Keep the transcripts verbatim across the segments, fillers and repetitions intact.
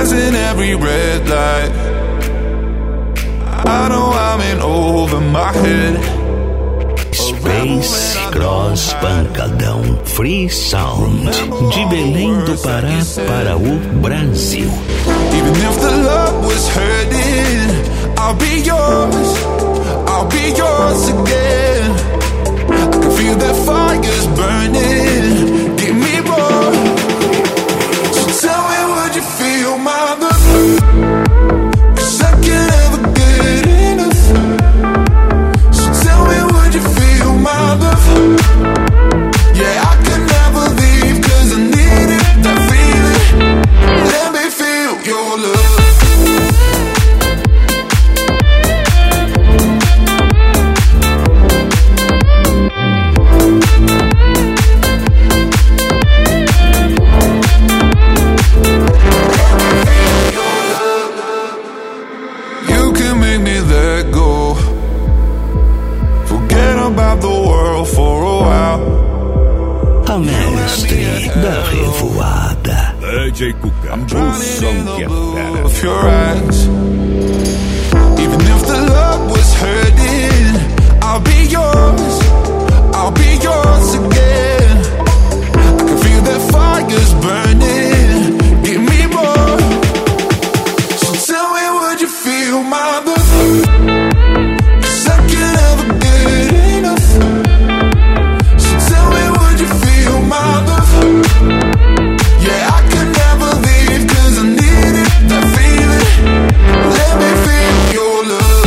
passing every red light. I know I'm in over my head. Space Cross Pancadão Free Sound, de Belém do Pará para o Brasil. Even if the love was hurting, I'll be yours, I'll be yours again. I can feel the fires burning, give me more. So tell me, would you feel my love? 'Cause I can't ever get enough. So tell me, would you feel my love? Yeah, I can never leave 'cause I need it, that feeling. Let me feel your love. You can make me let go. Forget about the world for a while. A mestre da revoada. D J Cuca, I'm o drowning som in que the é blue fera. of your eyes. Even if the love was hurting, I'll be yours, I'll be yours again. I can feel the fires burning, give me more. So tell me, would you feel my love? 'Cause I can't ever get enough. So tell me, would you feel my love? Yeah, I can never leave 'cause I need it, that feeling. Let me feel your love.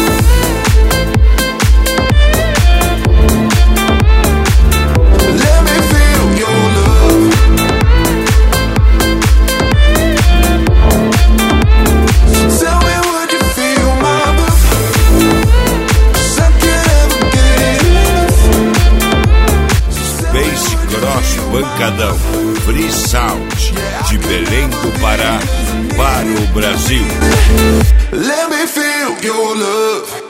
Let me feel your love. So tell me, would you feel my love? 'Cause I can't ever get enough. Space Cross Pancadão Free Sound, de Belém do Pará para o Brasil. Let me feel your love.